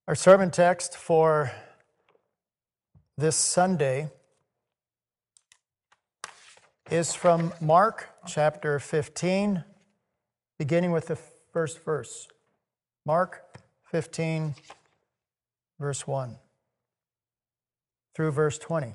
Our sermon text for this Sunday is from Mark chapter 15, beginning with the first verse. Mark 15, verse 1 through verse 20.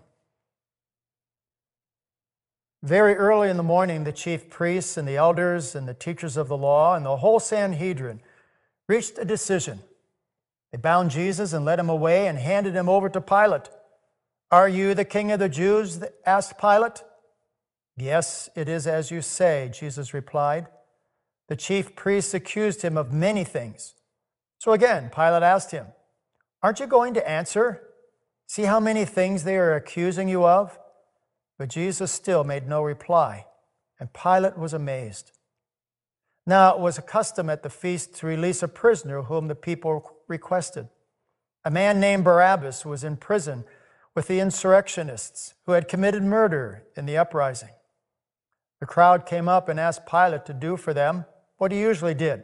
Very early in the morning, the chief priests and the elders and the teachers of the law and the whole Sanhedrin reached a decision. They bound Jesus and led him away and handed him over to Pilate. "Are you the king of the Jews?" asked Pilate. "Yes, it is as you say," Jesus replied. The chief priests accused him of many things. So again, Pilate asked him, "Aren't you going to answer? See how many things they are accusing you of?" But Jesus still made no reply, and Pilate was amazed. Now it was a custom at the feast to release a prisoner whom the people requested. A man named Barabbas was in prison with the insurrectionists who had committed murder in the uprising. The crowd came up and asked Pilate to do for them what he usually did.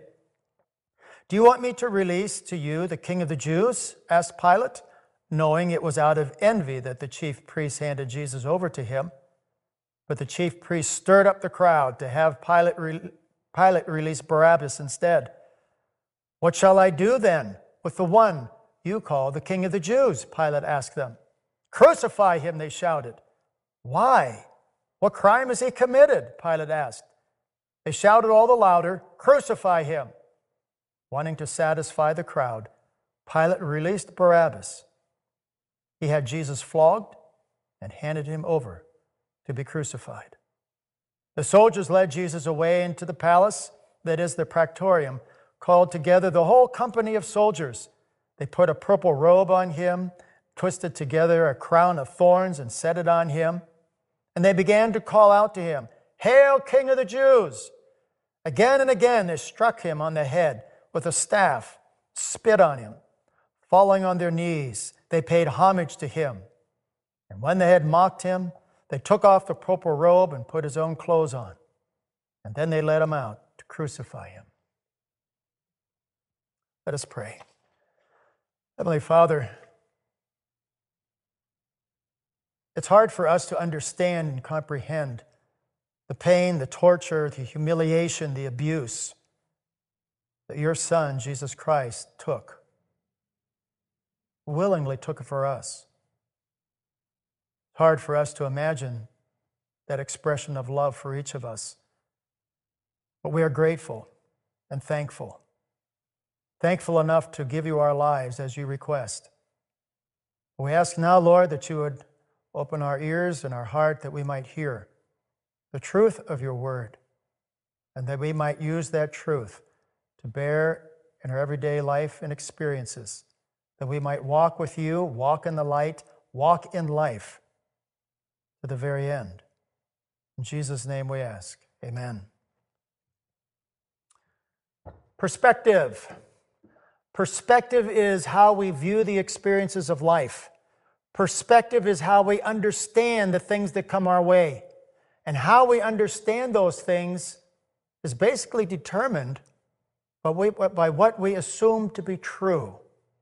"Do you want me to release to you the king of the Jews?" asked Pilate, knowing it was out of envy that the chief priests handed Jesus over to him. But the chief priests stirred up the crowd to have Pilate release Barabbas instead. "What shall I do then with the one you call the king of the Jews?" Pilate asked them. "Crucify him," they shouted. "Why? What crime has he committed?" Pilate asked. They shouted all the louder, "Crucify him." Wanting to satisfy the crowd, Pilate released Barabbas. He had Jesus flogged and handed him over to be crucified. The soldiers led Jesus away into the palace, that is the praetorium, called together the whole company of soldiers. They put a purple robe on him, twisted together a crown of thorns and set it on him. And they began to call out to him, "Hail, King of the Jews!" Again and again they struck him on the head with a staff, spit on him. Falling on their knees, they paid homage to him. And when they had mocked him, they took off the purple robe and put his own clothes on. And then they led him out to crucify him. Let us pray. Heavenly Father, it's hard for us to understand and comprehend the pain, the torture, the humiliation, the abuse that your Son, Jesus Christ, willingly took for us. It's hard for us to imagine that expression of love for each of us. But we are grateful and thankful. Thankful enough to give you our lives as you request. We ask now, Lord, that you would open our ears and our heart that we might hear the truth of your word, and that we might use that truth to bear in our everyday life and experiences, that we might walk with you, walk in the light, walk in life to the very end. In Jesus' name we ask, amen. Perspective. Perspective is how we view the experiences of life. Perspective is how we understand the things that come our way. And how we understand those things is basically determined by what we assume to be true.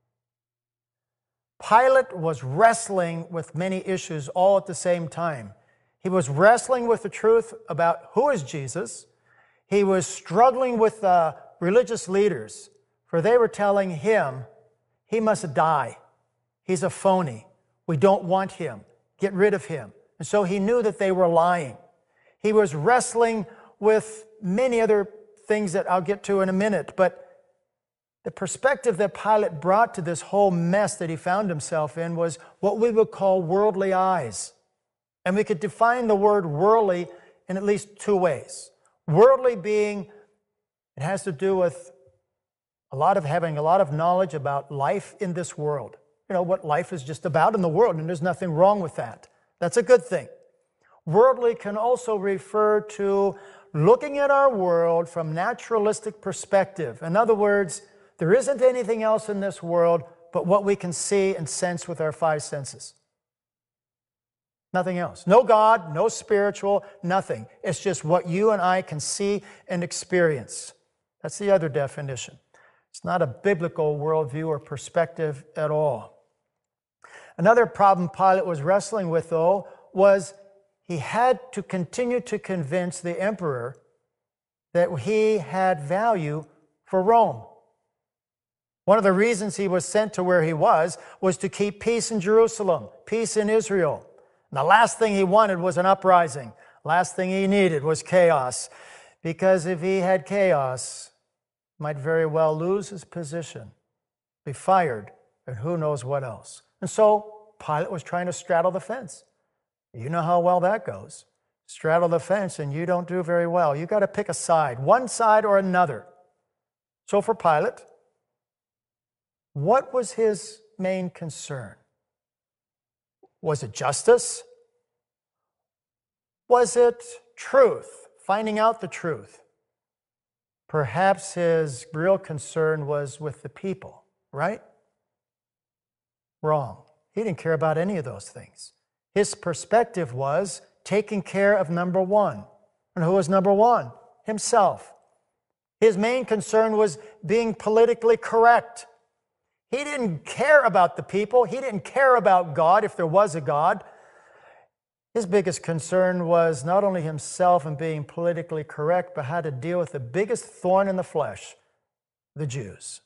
Pilate was wrestling with many issues all at the same time. He was wrestling with the truth about who is Jesus. He was struggling with the religious leaders, for they were telling him he must die. He's a phony. We don't want him. Get rid of him. And so he knew that they were lying. He was wrestling with many other things that I'll get to in a minute, but the perspective that Pilate brought to this whole mess that he found himself in was what we would call worldly eyes. And we could define the word worldly in at least two ways. Worldly being, it has to do with having a lot of knowledge about life in this world. You know, what life is just about in the world, and there's nothing wrong with that. That's a good thing. Worldly can also refer to looking at our world from naturalistic perspective. In other words, there isn't anything else in this world but what we can see and sense with our five senses. Nothing else. No God, no spiritual, nothing. It's just what you and I can see and experience. That's the other definition. It's not a biblical worldview or perspective at all. Another problem Pilate was wrestling with, though, was he had to continue to convince the emperor that he had value for Rome. One of the reasons he was sent to where he was to keep peace in Jerusalem, peace in Israel. And the last thing he wanted was an uprising. Last thing he needed was chaos. Because if he had chaos, he might very well lose his position, be fired, and who knows what else. And so Pilate was trying to straddle the fence. You know how well that goes. Straddle the fence and you don't do very well. You've got to pick a side, one side or another. So for Pilate, what was his main concern? Was it justice? Was it truth, finding out the truth? Perhaps his real concern was with the people, right? Wrong. He didn't care about any of those things. His perspective was taking care of number one. And who was number one? Himself. His main concern was being politically correct. He didn't care about the people. He didn't care about God, if there was a God. His biggest concern was not only himself and being politically correct, but how to deal with the biggest thorn in the flesh, the Jews.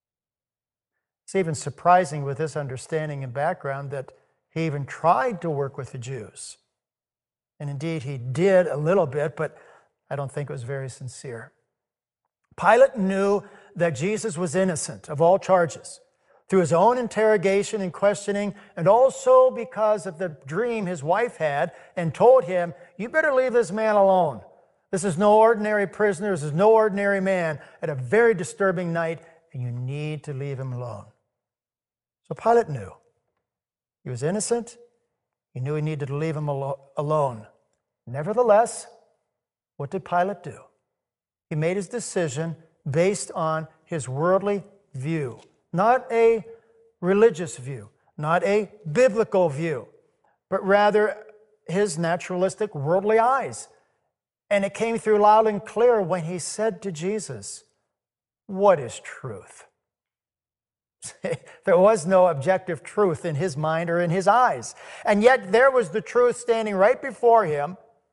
It's even surprising with this understanding and background that he even tried to work with the Jews. And indeed, he did a little bit, but I don't think it was very sincere. Pilate knew that Jesus was innocent of all charges through his own interrogation and questioning, and also because of the dream his wife had and told him, you better leave this man alone. This is no ordinary prisoner. This is no ordinary man at a very disturbing night, and you need to leave him alone. So Pilate knew. He was innocent. He knew he needed to leave him alone. Nevertheless, what did Pilate do? He made his decision based on his worldly view, not a religious view, not a biblical view, but rather his naturalistic worldly eyes. And it came through loud and clear when he said to Jesus, "What is truth?" There was no objective truth in his mind or in his eyes. And yet there was the truth standing right before him,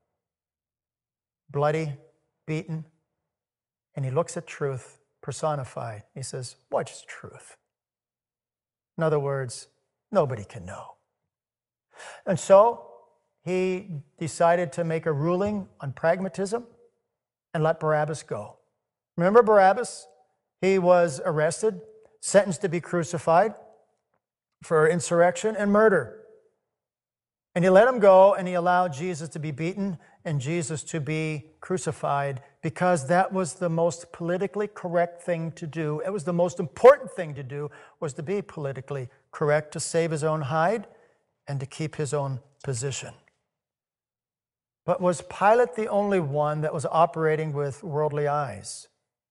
bloody, beaten. And he looks at truth personified. He says, "What's truth?" In other words, nobody can know. And so he decided to make a ruling on pragmatism and let Barabbas go. Remember Barabbas? He was arrested, sentenced to be crucified for insurrection and murder. And he let him go, and he allowed Jesus to be beaten and Jesus to be crucified, because that was the most politically correct thing to do. It was the most important thing to do, was to be politically correct, to save his own hide and to keep his own position. But was Pilate the only one that was operating with worldly eyes?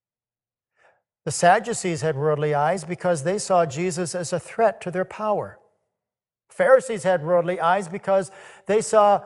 The Sadducees had worldly eyes because they saw Jesus as a threat to their power. Pharisees had worldly eyes because they saw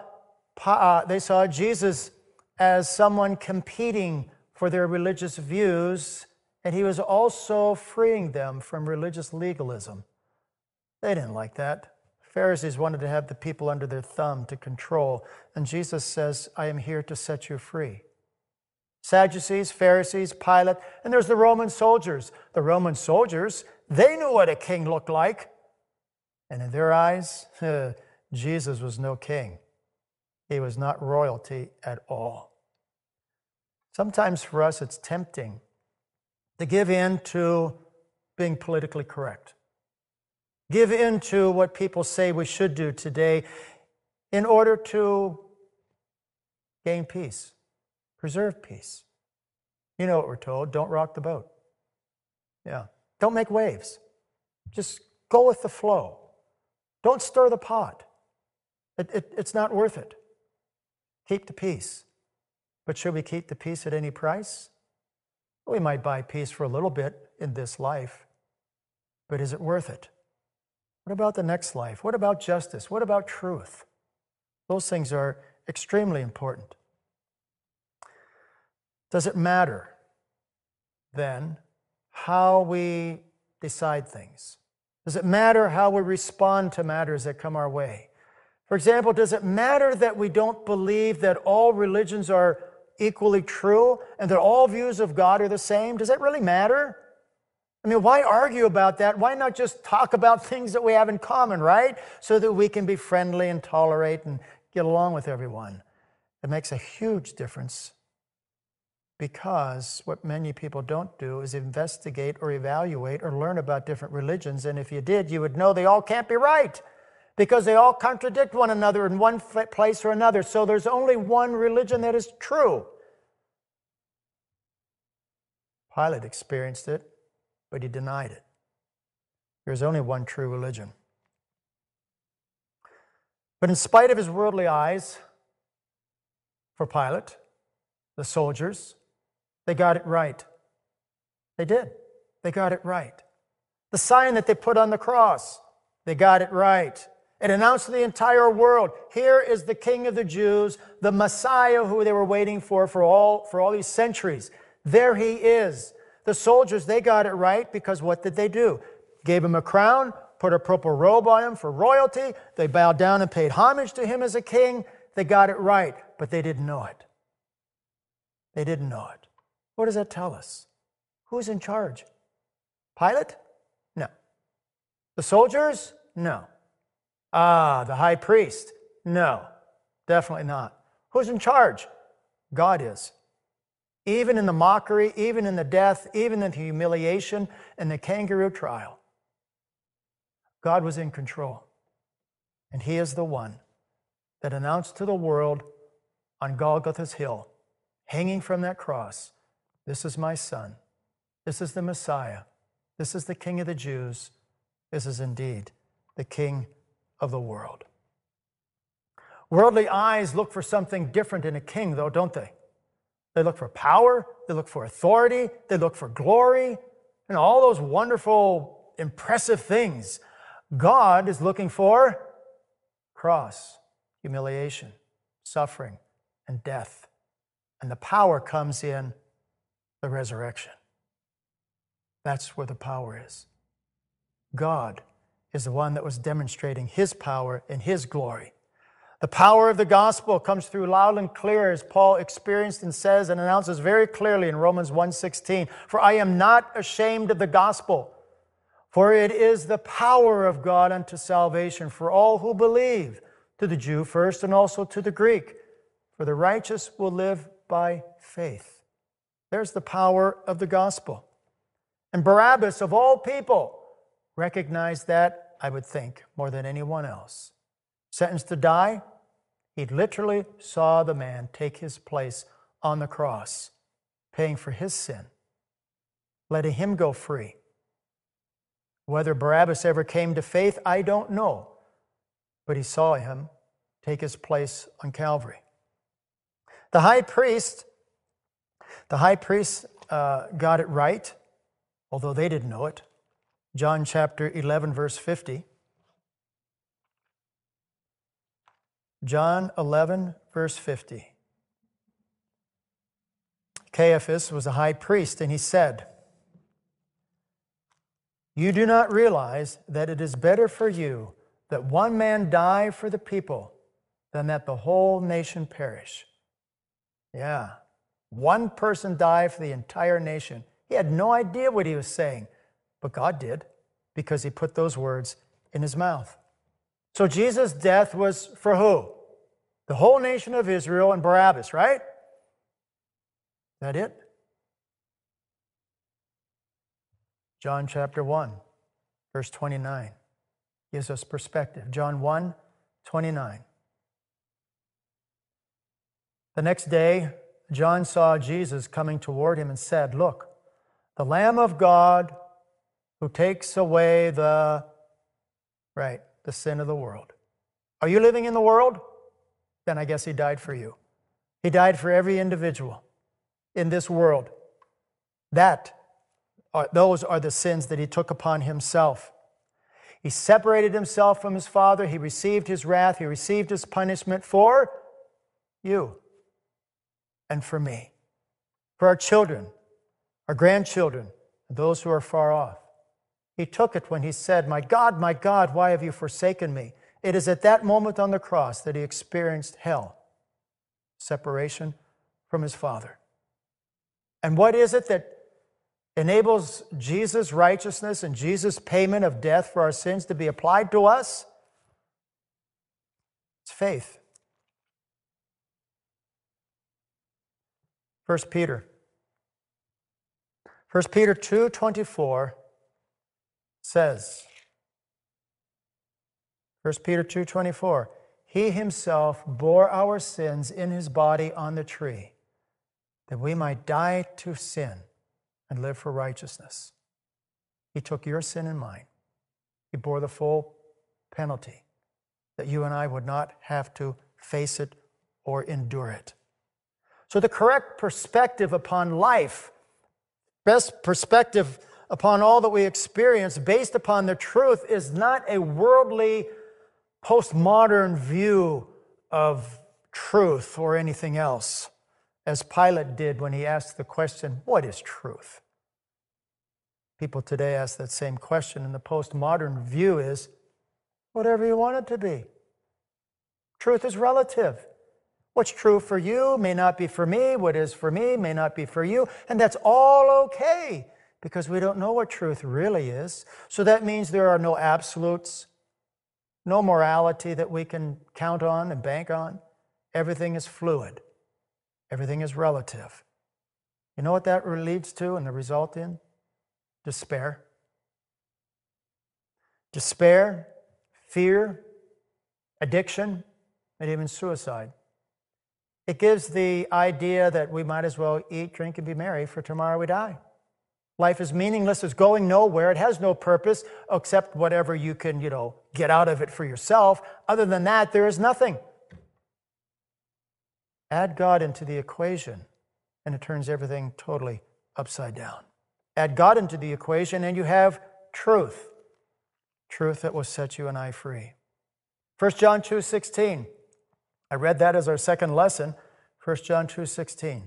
Jesus as someone competing for their religious views, and he was also freeing them from religious legalism. They didn't like that. Pharisees wanted to have the people under their thumb to control, and Jesus says, "I am here to set you free." Sadducees, Pharisees, Pilate, and there's the Roman soldiers. The Roman soldiers, they knew what a king looked like. And in their eyes, Jesus was no king. He was not royalty at all. Sometimes for us, it's tempting to give in to being politically correct. Give in to what people say we should do today in order to gain peace, preserve peace. You know what we're told, don't rock the boat. Yeah, don't make waves. Just go with the flow. Don't stir the pot. It's not worth it. Keep the peace. But should we keep the peace at any price? We might buy peace for a little bit in this life, but is it worth it? What about the next life? What about justice? What about truth? Those things are extremely important. Does it matter, then, how we decide things? Does it matter how we respond to matters that come our way? For example, does it matter that we don't believe that all religions are equally true and that all views of God are the same? Does that really matter? I mean, why argue about that? Why not just talk about things that we have in common, right? So that we can be friendly and tolerate and get along with everyone. It makes a huge difference, because what many people don't do is investigate or evaluate or learn about different religions. And if you did, you would know they all can't be right, because they all contradict one another in one place or another. So there's only one religion that is true. Pilate experienced it, but he denied it. There's only one true religion. But in spite of his worldly eyes, for Pilate, the soldiers, they got it right. They did. They got it right. The sign that they put on the cross, they got it right. It announced to the entire world, here is the King of the Jews, the Messiah who they were waiting for all these centuries. There he is. The soldiers, they got it right, because what did they do? Gave him a crown, put a purple robe on him for royalty. They bowed down and paid homage to him as a king. They got it right, but they didn't know it. They didn't know it. What does that tell us? Who's in charge? Pilate? No. The soldiers? No. The high priest? No, definitely not. Who's in charge? God is. Even in the mockery, even in the death, even in the humiliation and the kangaroo trial, God was in control. And he is the one that announced to the world on Golgotha's hill, hanging from that cross, this is my son. This is the Messiah. This is the King of the Jews. This is indeed the King of the world. Worldly eyes look for something different in a king, though, don't they? They look for power. They look for authority. They look for glory, and all those wonderful, impressive things. God is looking for cross, humiliation, suffering, and death. And the power comes in the resurrection. That's where the power is. God is the one that was demonstrating his power and his glory. The power of the gospel comes through loud and clear, as Paul experienced and says and announces very clearly in Romans 1:16. For I am not ashamed of the gospel, for it is the power of God unto salvation for all who believe, to the Jew first and also to the Greek. For the righteous will live by faith. There's the power of the gospel. And Barabbas, of all people, recognized that, I would think, more than anyone else. Sentenced to die, he literally saw the man take his place on the cross, paying for his sin, letting him go free. Whether Barabbas ever came to faith, I don't know, but he saw him take his place on Calvary. The high priest got it right, although they didn't know it. John chapter 11, verse 50. John 11, verse 50. Caiaphas was a high priest, and he said, "You do not realize that it is better for you that one man die for the people than that the whole nation perish." Yeah, one person died for the entire nation. He had no idea what he was saying, but God did, because he put those words in his mouth. So Jesus' death was for who? The whole nation of Israel and Barabbas, right? Is that it? John chapter 1, verse 29 gives us perspective. John 1, 29. The next day, John saw Jesus coming toward him and said, "Look, the Lamb of God who takes away the sin of the world." Are you living in the world? Then I guess he died for you. He died for every individual in this world. Those are the sins that he took upon himself. He separated himself from his Father. He received his wrath. He received his punishment for you and for me, for our children, our grandchildren, and those who are far off. He took it when he said, my God, why have you forsaken me? It is at that moment on the cross that he experienced hell, separation from his Father. And what is it that enables Jesus' righteousness and Jesus' payment of death for our sins to be applied to us? It's faith. 1 Peter 2:24 says, 1 Peter 2:24, he himself bore our sins in his body on the tree, that we might die to sin and live for righteousness. He took your sin and mine. He bore the full penalty that you and I would not have to face it or endure it. So the correct perspective upon life, best perspective upon all that we experience based upon the truth, is not a worldly, postmodern view of truth or anything else, as Pilate did when he asked the question, what is truth? People today ask that same question, and the postmodern view is whatever you want it to be. Truth is relative. What's true for you may not be for me. What is for me may not be for you. And that's all okay, because we don't know what truth really is. So that means there are no absolutes, no morality that we can count on and bank on. Everything is fluid. Everything is relative. You know what that leads to and the result in? Despair. Despair, fear, addiction, and even suicide. It gives the idea that we might as well eat, drink, and be merry, for tomorrow we die. Life is meaningless. It's going nowhere. It has no purpose except whatever you can, get out of it for yourself. Other than that, there is nothing. Add God into the equation, and it turns everything totally upside down. Add God into the equation, and you have truth. Truth that will set you and I free. 1 John 2:16. I read that as our second lesson, 1 John 2:16.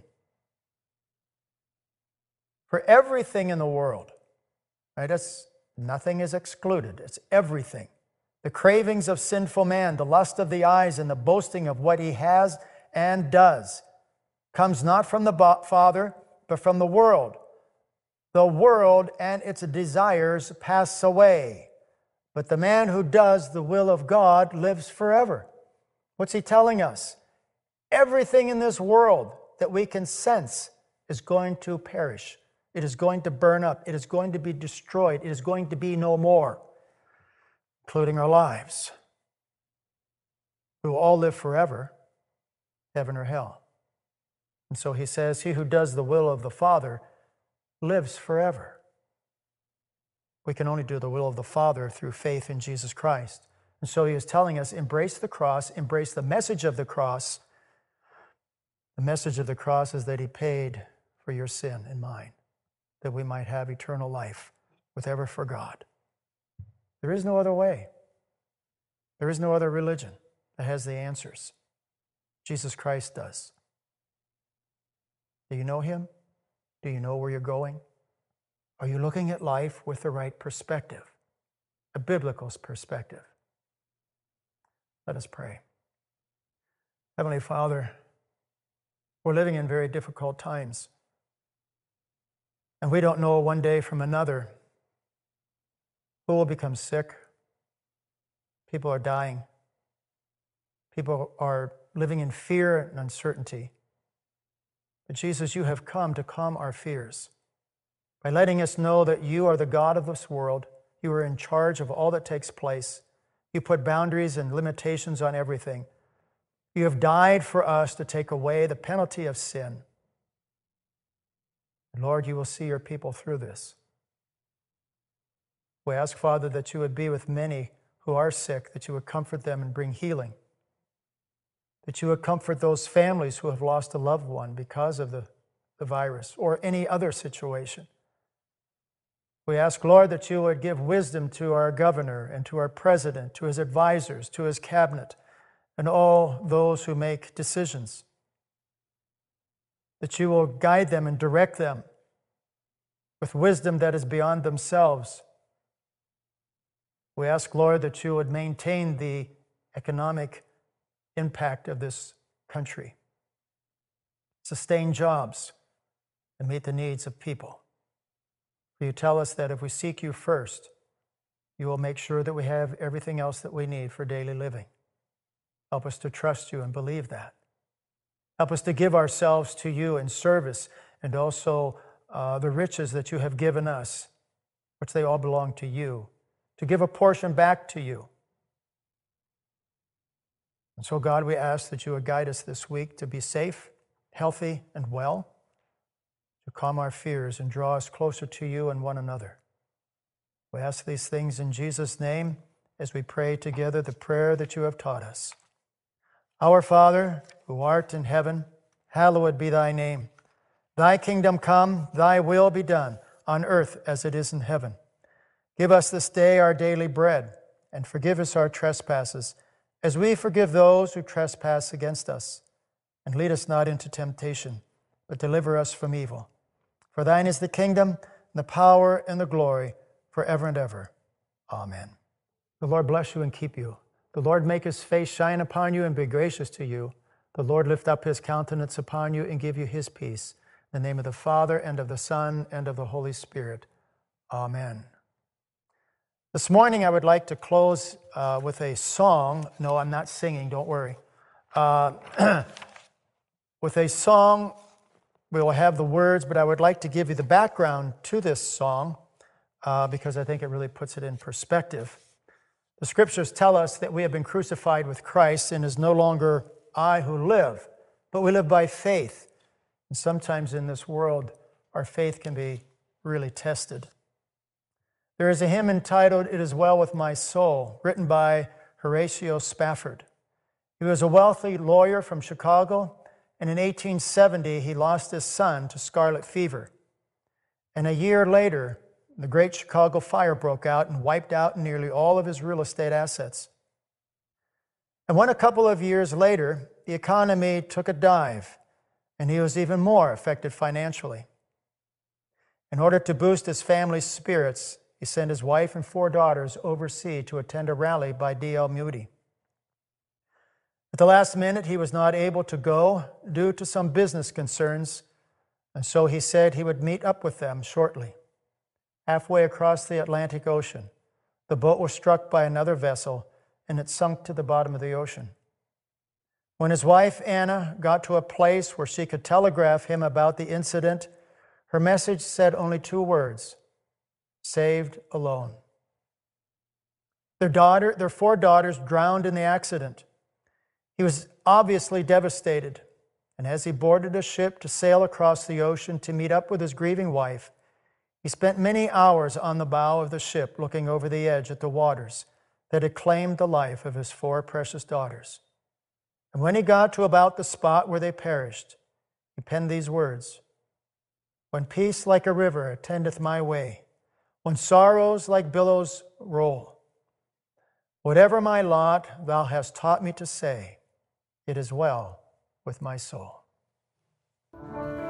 For everything in the world, right? Nothing is excluded. It's everything. The cravings of sinful man, the lust of the eyes, and the boasting of what he has and does comes not from the Father, but from the world. The world and its desires pass away, but the man who does the will of God lives forever. What's he telling us? Everything in this world that we can sense is going to perish. It is going to burn up. It is going to be destroyed. It is going to be no more, including our lives. We will all live forever, heaven or hell. And so he says, he who does the will of the Father lives forever. We can only do the will of the Father through faith in Jesus Christ. And so he is telling us, embrace the cross, embrace the message of the cross. The message of the cross is that he paid for your sin and mine, that we might have eternal life with ever for God. There is no other way. There is no other religion that has the answers. Jesus Christ does. Do you know him? Do you know where you're going? Are you looking at life with the right perspective, a biblical perspective? Let us pray. Heavenly Father, we're living in very difficult times. And we don't know one day from another who will become sick. People are dying. People are living in fear and uncertainty. But Jesus, you have come to calm our fears by letting us know that you are the God of this world. You are in charge of all that takes place. You put boundaries and limitations on everything. You have died for us to take away the penalty of sin. And Lord, you will see your people through this. We ask, Father, that you would be with many who are sick, that you would comfort them and bring healing, that you would comfort those families who have lost a loved one because of the virus or any other situation. We ask, Lord, that you would give wisdom to our governor and to our president, to his advisors, to his cabinet, and all those who make decisions, that you will guide them and direct them with wisdom that is beyond themselves. We ask, Lord, that you would maintain the economic impact of this country, sustain jobs, and meet the needs of people. For you tell us that if we seek you first, you will make sure that we have everything else that we need for daily living. Help us to trust you and believe that. Help us to give ourselves to you in service and also the riches that you have given us, which they all belong to you, to give a portion back to you. And so, God, we ask that you would guide us this week to be safe, healthy, and well, to calm our fears and draw us closer to you and one another. We ask these things in Jesus' name as we pray together the prayer that you have taught us. Our Father, who art in heaven, hallowed be thy name. Thy kingdom come, thy will be done, on earth as it is in heaven. Give us this day our daily bread, and forgive us our trespasses, as we forgive those who trespass against us. And lead us not into temptation, but deliver us from evil. For thine is the kingdom, and the power, and the glory, forever and ever. Amen. The Lord bless you and keep you. The Lord make his face shine upon you and be gracious to you. The Lord lift up his countenance upon you and give you his peace. In the name of the Father, and of the Son, and of the Holy Spirit. Amen. This morning I would like to close with a song. No, I'm not singing, don't worry. With a song, we will have the words, but I would like to give you the background to this song because I think it really puts it in perspective. The scriptures tell us that we have been crucified with Christ, and it is no longer I who live, but we live by faith. And sometimes in this world, our faith can be really tested. There is a hymn entitled, "It Is Well With My Soul," written by Horatio Spafford. He was a wealthy lawyer from Chicago, and in 1870, he lost his son to scarlet fever. And a year later, the Great Chicago Fire broke out and wiped out nearly all of his real estate assets. And when a couple of years later, the economy took a dive, and he was even more affected financially. In order to boost his family's spirits, he sent his wife and 4 daughters overseas to attend a rally by D.L. Moody. At the last minute, he was not able to go due to some business concerns, and so he said he would meet up with them shortly. Halfway across the Atlantic Ocean, the boat was struck by another vessel, and it sunk to the bottom of the ocean. When his wife, Anna, got to a place where she could telegraph him about the incident, her message said only 2 words: saved alone. Their 4 daughters drowned in the accident. He was obviously devastated, and as he boarded a ship to sail across the ocean to meet up with his grieving wife, he spent many hours on the bow of the ship looking over the edge at the waters that had claimed the life of his 4 precious daughters. And when he got to about the spot where they perished, he penned these words: "When peace like a river attendeth my way, when sorrows like billows roll, whatever my lot, thou hast taught me to say, it is well with my soul."